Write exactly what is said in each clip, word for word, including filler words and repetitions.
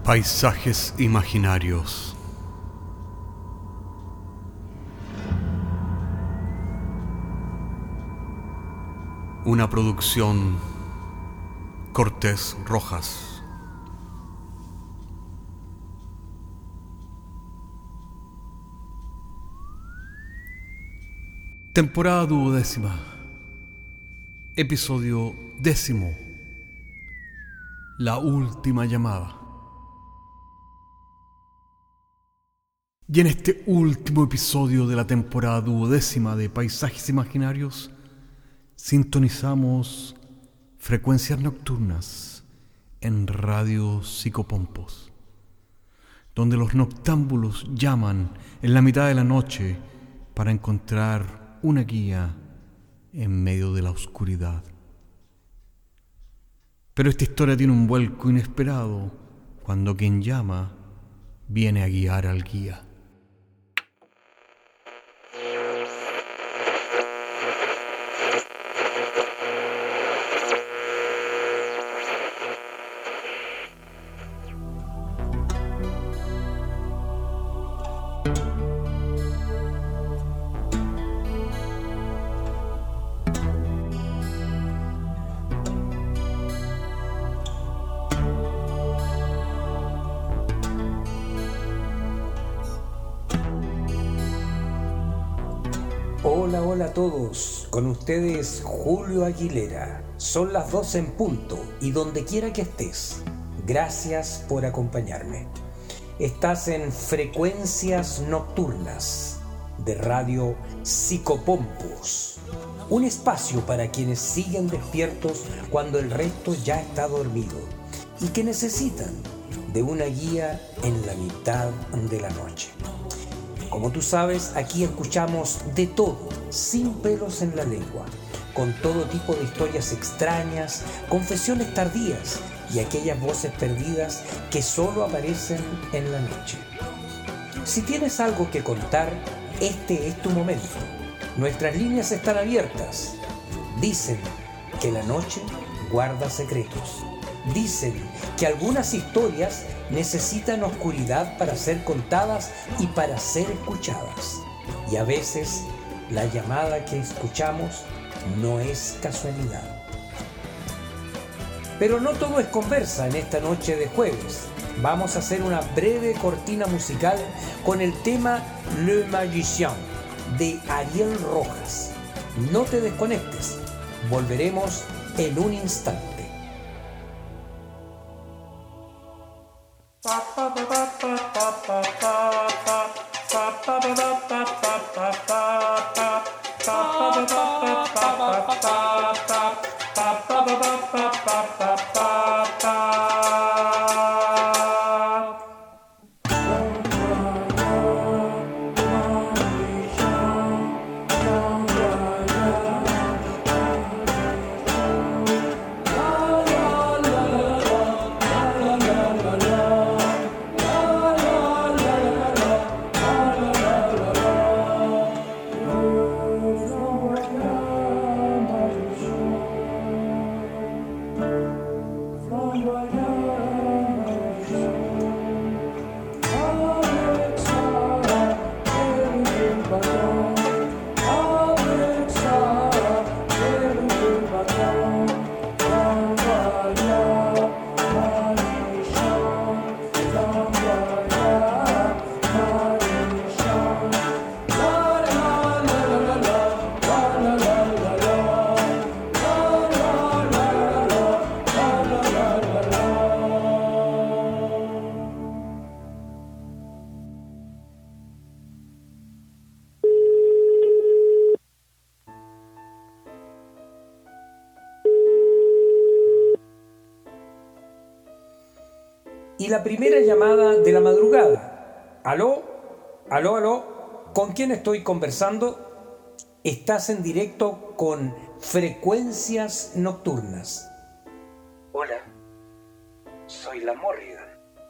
Paisajes imaginarios. Una producción Cortés Rojas. Temporada duodécima. Episodio décimo. La última llamada. Y en este último episodio de la temporada duodécima de Paisajes Imaginarios, sintonizamos frecuencias nocturnas en Radio Psicopompos, donde los noctámbulos llaman en la mitad de la noche para encontrar una guía en medio de la oscuridad. Pero esta historia tiene un vuelco inesperado cuando quien llama viene a guiar al guía. Hola, hola a todos, con ustedes Julio Aguilera. Son las doce en punto y donde quiera que estés, gracias por acompañarme. Estás en Frecuencias Nocturnas de Radio Psicopompos, un espacio para quienes siguen despiertos cuando el resto ya está dormido y que necesitan de una guía en la mitad de la noche. Como tú sabes, aquí escuchamos de todo, sin pelos en la lengua, con todo tipo de historias extrañas, confesiones tardías y aquellas voces perdidas que solo aparecen en la noche. Si tienes algo que contar, este es tu momento. Nuestras líneas están abiertas. Dicen que la noche guarda secretos. Dicen que algunas historias necesitan oscuridad para ser contadas y para ser escuchadas. Y a veces la llamada que escuchamos no es casualidad. Pero no todo es conversa en esta noche de jueves. Vamos a hacer una breve cortina musical con el tema Le Magicien de Ariel Rojas. No te desconectes. Volveremos en un instante. Y la primera llamada de la madrugada. ¿Aló? ¿Aló, aló? ¿Con quién estoy conversando? Estás en directo con Frecuencias Nocturnas. Hola, soy la Morrigan.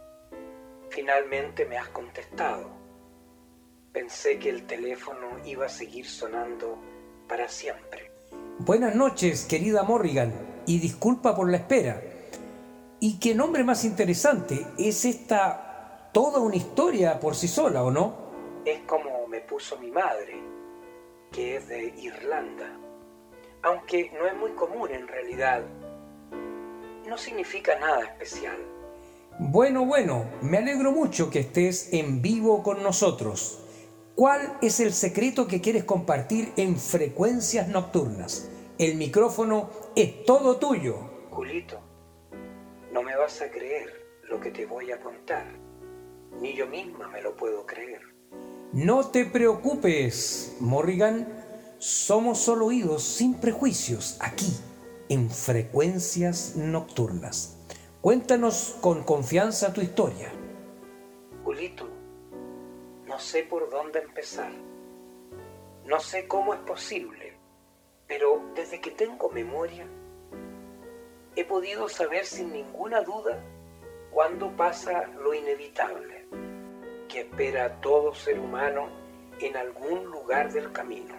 Finalmente me has contestado. Pensé que el teléfono iba a seguir sonando para siempre. Buenas noches, querida Morrigan, y disculpa por la espera. Y qué nombre más interesante, es esta toda una historia por sí sola, ¿o no? Es como me puso mi madre, que es de Irlanda. Aunque no es muy común en realidad, no significa nada especial. Bueno, bueno, me alegro mucho que estés en vivo con nosotros. ¿Cuál es el secreto que quieres compartir en Frecuencias Nocturnas? El micrófono es todo tuyo. Julito, no me vas a creer lo que te voy a contar. Ni yo misma me lo puedo creer. No te preocupes, Morrigan. Somos solo oídos sin prejuicios aquí, en Frecuencias Nocturnas. Cuéntanos con confianza tu historia. Julito, no sé por dónde empezar. No sé cómo es posible, pero desde que tengo memoria, he podido saber sin ninguna duda cuándo pasa lo inevitable, que espera a todo ser humano en algún lugar del camino.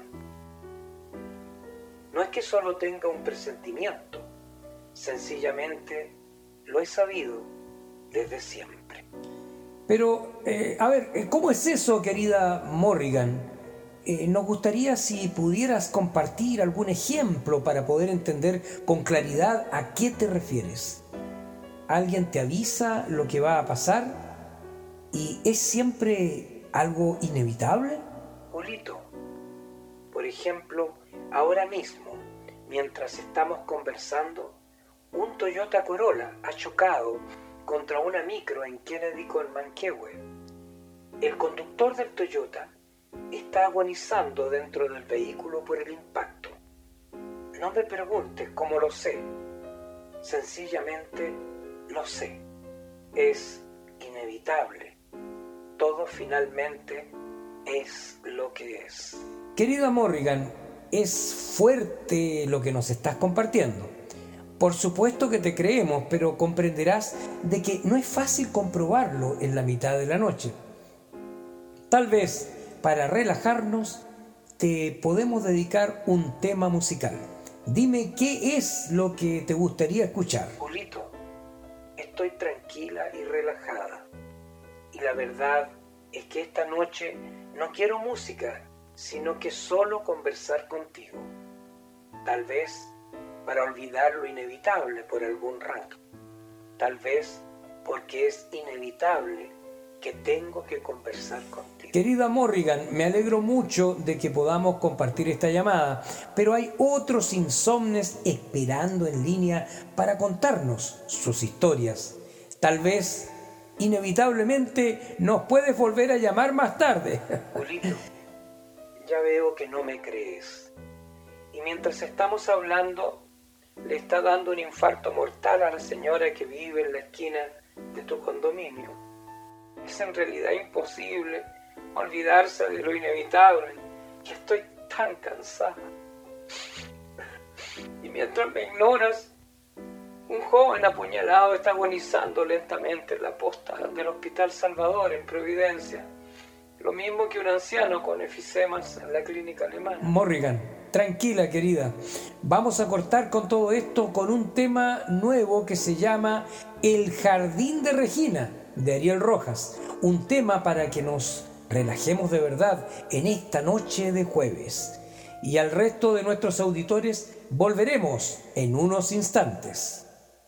No es que solo tenga un presentimiento, sencillamente lo he sabido desde siempre. Pero, eh, a ver, ¿cómo es eso, querida Morrigan? Eh, nos gustaría si pudieras compartir algún ejemplo para poder entender con claridad a qué te refieres. ¿Alguien te avisa lo que va a pasar? ¿Y es siempre algo inevitable? Julito, por ejemplo, ahora mismo, mientras estamos conversando, un Toyota Corolla ha chocado contra una micro en Kennedy con Manquehue. El conductor del Toyota está agonizando dentro del vehículo por el impacto. No me preguntes cómo lo sé. Sencillamente lo sé. Es inevitable. Todo finalmente es lo que es. Querida Morrigan, es fuerte lo que nos estás compartiendo. Por supuesto que te creemos, pero comprenderás de que no es fácil comprobarlo en la mitad de la noche. Tal vez, para relajarnos, te podemos dedicar un tema musical. Dime qué es lo que te gustaría escuchar. Julito, estoy tranquila y relajada. Y la verdad es que esta noche no quiero música, sino que solo conversar contigo. Tal vez para olvidar lo inevitable por algún rato. Tal vez porque es inevitable que tengo que conversar contigo. Querida Morrigan, me alegro mucho de que podamos compartir esta llamada, pero hay otros insomnes esperando en línea para contarnos sus historias. Tal vez, inevitablemente, nos puedes volver a llamar más tarde. Julito, ya veo que no me crees. Y mientras estamos hablando, le está dando un infarto mortal a la señora que vive en la esquina de tu condominio. Es en realidad imposible olvidarse de lo inevitable. Y estoy tan cansada. Y mientras me ignoras, un joven apuñalado está agonizando lentamente en la posta del Hospital Salvador en Providencia. Lo mismo que un anciano con efisemas en la clínica alemana. Morrigan, tranquila, querida. Vamos a cortar con todo esto con un tema nuevo que se llama El Jardín de Regina, de Ariel Rojas. Un tema para que nos relajemos de verdad en esta noche de jueves. Y al resto de nuestros auditores volveremos en unos instantes.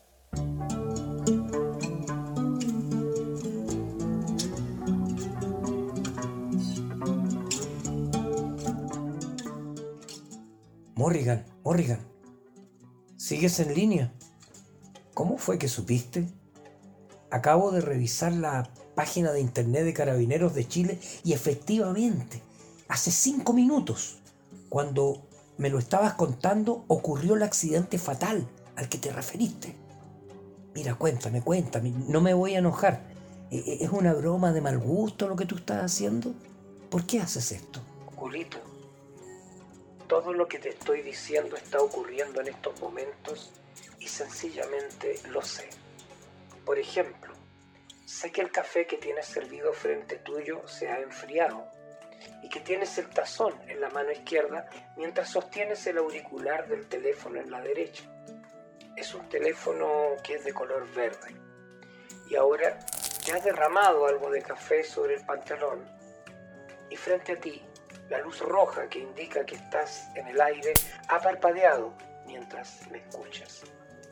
Morrigan, Morrigan, ¿sigues en línea? ¿Cómo fue que supiste? Acabo de revisar la página de internet de Carabineros de Chile y efectivamente, hace cinco minutos, cuando me lo estabas contando, ocurrió el accidente fatal al que te referiste. Mira, cuéntame, cuéntame, no me voy a enojar. ¿Es una broma de mal gusto lo que tú estás haciendo? ¿Por qué haces esto? Julito, todo lo que te estoy diciendo está ocurriendo en estos momentos y sencillamente lo sé. Por ejemplo, sé que el café que tienes servido frente tuyo se ha enfriado y que tienes el tazón en la mano izquierda mientras sostienes el auricular del teléfono en la derecha. es un teléfono que es de color verde. Y ahora ya has derramado algo de café sobre el pantalón. Y frente a ti, la luz roja que indica que estás en el aire ha parpadeado mientras me escuchas.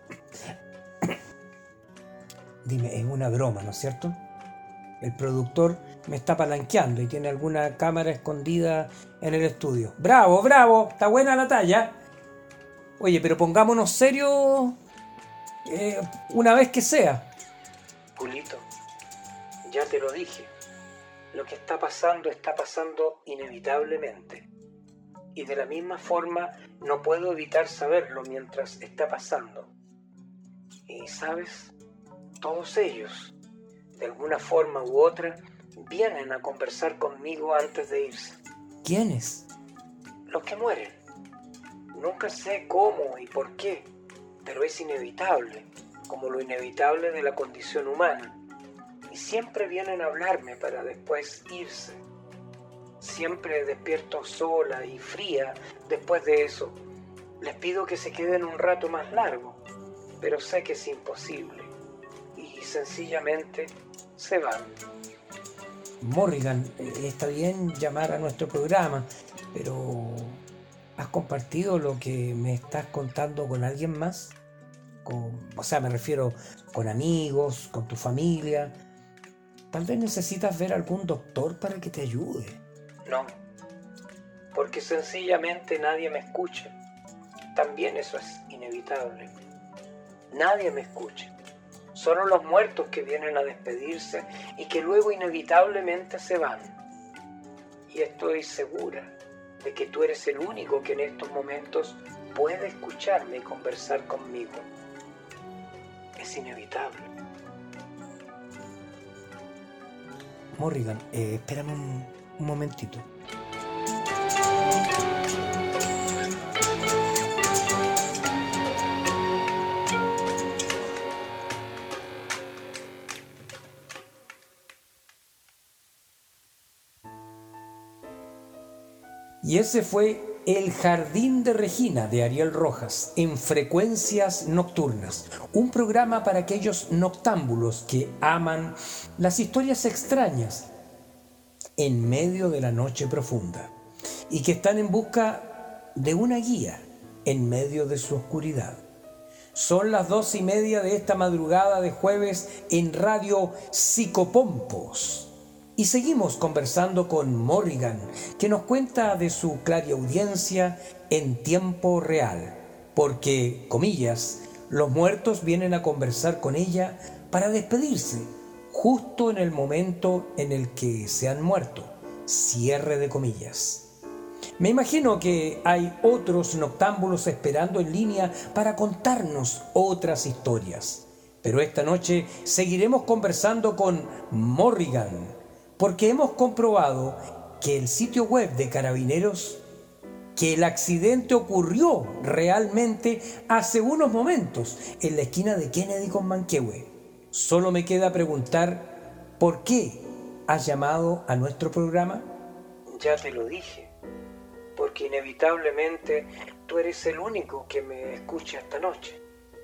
Dime, es una broma, ¿no es cierto? El productor me está palanqueando y tiene alguna cámara escondida en el estudio. ¡Bravo, bravo! ¡Está buena la talla! Oye, pero pongámonos serios eh, una vez que sea. Julito, ya te lo dije. Lo que está pasando está pasando inevitablemente. Y de la misma forma no puedo evitar saberlo mientras está pasando. Y ¿sabes? Todos ellos, de alguna forma u otra, vienen a conversar conmigo antes de irse. ¿Quiénes? Los que mueren. Nunca sé cómo y por qué, pero es inevitable, como lo inevitable de la condición humana. Y siempre vienen a hablarme para después irse. Siempre despierto sola y fría después de eso. Les pido que se queden un rato más largo, pero sé que es imposible. Y sencillamente se van. Morrigan, está bien llamar a nuestro programa, pero ¿has compartido lo que me estás contando con alguien más? Con, o sea, me refiero con amigos, con tu familia. Tal vez necesitas ver a algún doctor para que te ayude. No, porque sencillamente nadie me escucha. También eso es inevitable. Nadie me escucha. Solo los muertos que vienen a despedirse y que luego inevitablemente se van. Y estoy segura de que tú eres el único que en estos momentos puede escucharme y conversar conmigo. Es inevitable. Morrigan, eh, espérame un, un momentito. Y ese fue El Jardín de Regina de Ariel Rojas en Frecuencias Nocturnas, un programa para aquellos noctámbulos que aman las historias extrañas en medio de la noche profunda y que están en busca de una guía en medio de su oscuridad. Son las dos y media de esta madrugada de jueves en Radio Psicopompos. Y seguimos conversando con Morrigan, que nos cuenta de su clariaudiencia en tiempo real, porque, comillas, los muertos vienen a conversar con ella para despedirse, justo en el momento en el que se han muerto, cierre de comillas. Me imagino que hay otros noctámbulos esperando en línea para contarnos otras historias, pero esta noche seguiremos conversando con Morrigan, porque hemos comprobado que el sitio web de Carabineros, que el accidente ocurrió realmente hace unos momentos en la esquina de Kennedy con Manquehue. Solo me queda preguntar, ¿por qué has llamado a nuestro programa? Ya te lo dije, porque inevitablemente tú eres el único que me escucha esta noche.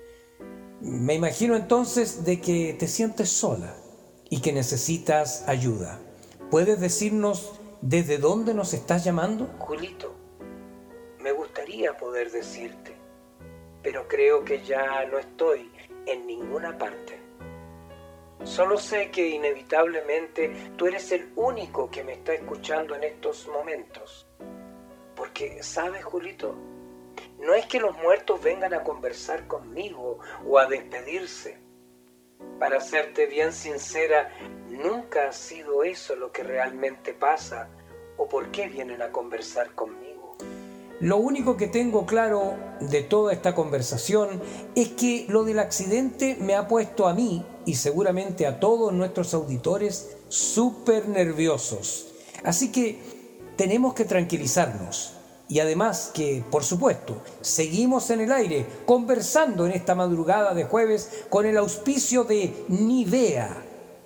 Me imagino entonces de que te sientes sola y que necesitas ayuda. ¿Puedes decirnos desde dónde nos estás llamando? Julito, me gustaría poder decirte, pero creo que ya no estoy en ninguna parte. Solo sé que inevitablemente tú eres el único que me está escuchando en estos momentos. Porque, ¿sabes, Julito? No es que los muertos vengan a conversar conmigo o a despedirse. Para serte bien sincera, nunca ha sido eso lo que realmente pasa o por qué vienen a conversar conmigo. Lo único que tengo claro de toda esta conversación es que lo del accidente me ha puesto a mí y seguramente a todos nuestros auditores súper nerviosos. Así que tenemos que tranquilizarnos. Y además que, por supuesto, seguimos en el aire conversando en esta madrugada de jueves con el auspicio de Nivea.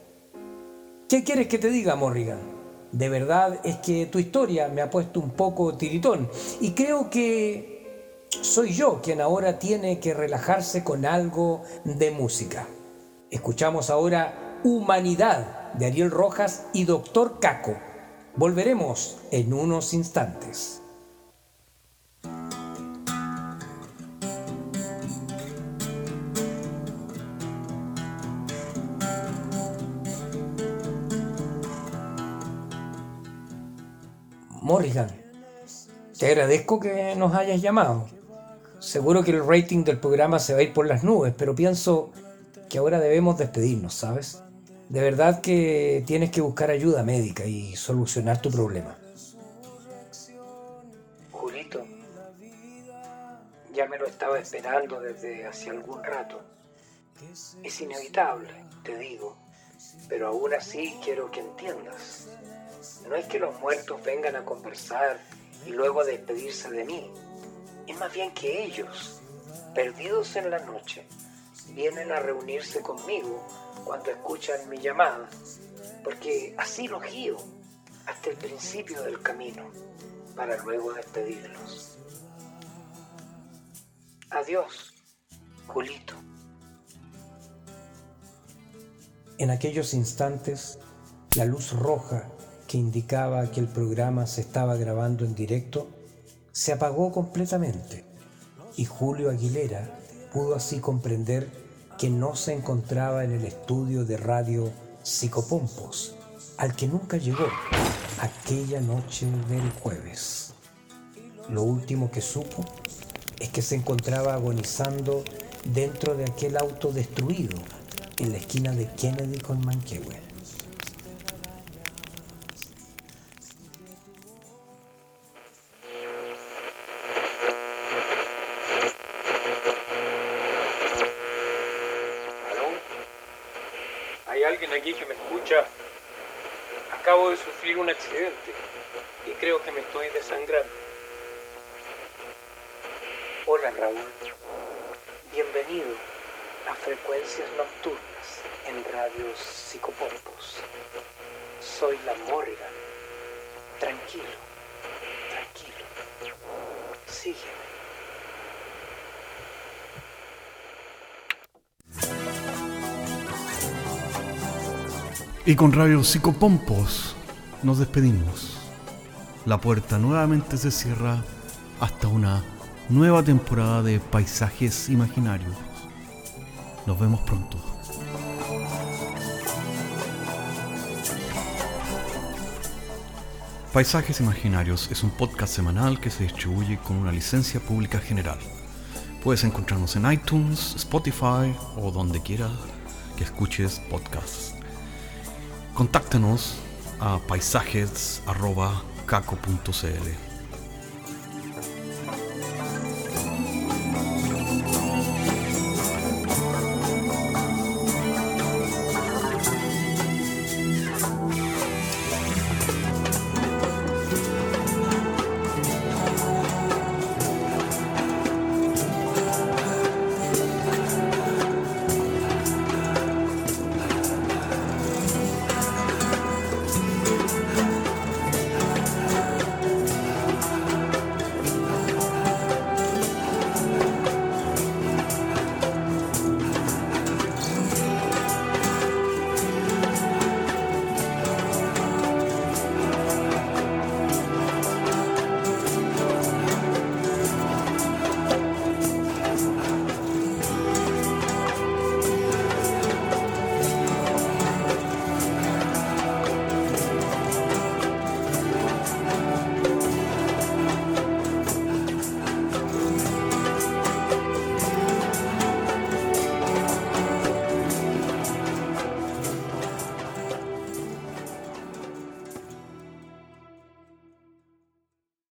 ¿Qué quieres que te diga, Morrigan? De verdad es que tu historia me ha puesto un poco tiritón y creo que soy yo quien ahora tiene que relajarse con algo de música. Escuchamos ahora Humanidad de Ariel Rojas y Doctor Caco. Volveremos en unos instantes. Morrigan, te agradezco que nos hayas llamado. Seguro que el rating del programa se va a ir por las nubes, pero pienso que ahora debemos despedirnos, ¿sabes? De verdad que tienes que buscar ayuda médica y solucionar tu problema. Julito, ya me lo estaba esperando desde hace algún rato. Es inevitable, te digo, pero aún así quiero que entiendas. No es que los muertos vengan a conversar y luego a despedirse de mí. Es más bien que ellos, perdidos en la noche, vienen a reunirse conmigo cuando escuchan mi llamada, porque así los guío hasta el principio del camino, para luego despedirlos. Adiós, Julito. En aquellos instantes, la luz roja que indicaba que el programa se estaba grabando en directo se apagó completamente y Julio Aguilera pudo así comprender que no se encontraba en el estudio de radio Psicopompos, al que nunca llegó aquella noche del jueves. Lo último que supo es que se encontraba agonizando dentro de aquel auto destruido en la esquina de Kennedy con Manquehue. ¿Hay alguien aquí que me escucha? Acabo de sufrir un accidente y creo que me estoy desangrando. Hola, Raúl. Bienvenido a Frecuencias Nocturnas en Radio Psicopompos. Soy la Morrigan. Tranquilo, tranquilo. Sígueme. Y con Radio Psicopompos nos despedimos. La puerta nuevamente se cierra hasta una nueva temporada de Paisajes Imaginarios. Nos vemos pronto. Paisajes Imaginarios es un podcast semanal que se distribuye con una licencia pública general. Puedes encontrarnos en iTunes, Spotify o donde quiera que escuches podcasts. Contáctanos a paisajes arroba caco punto c l.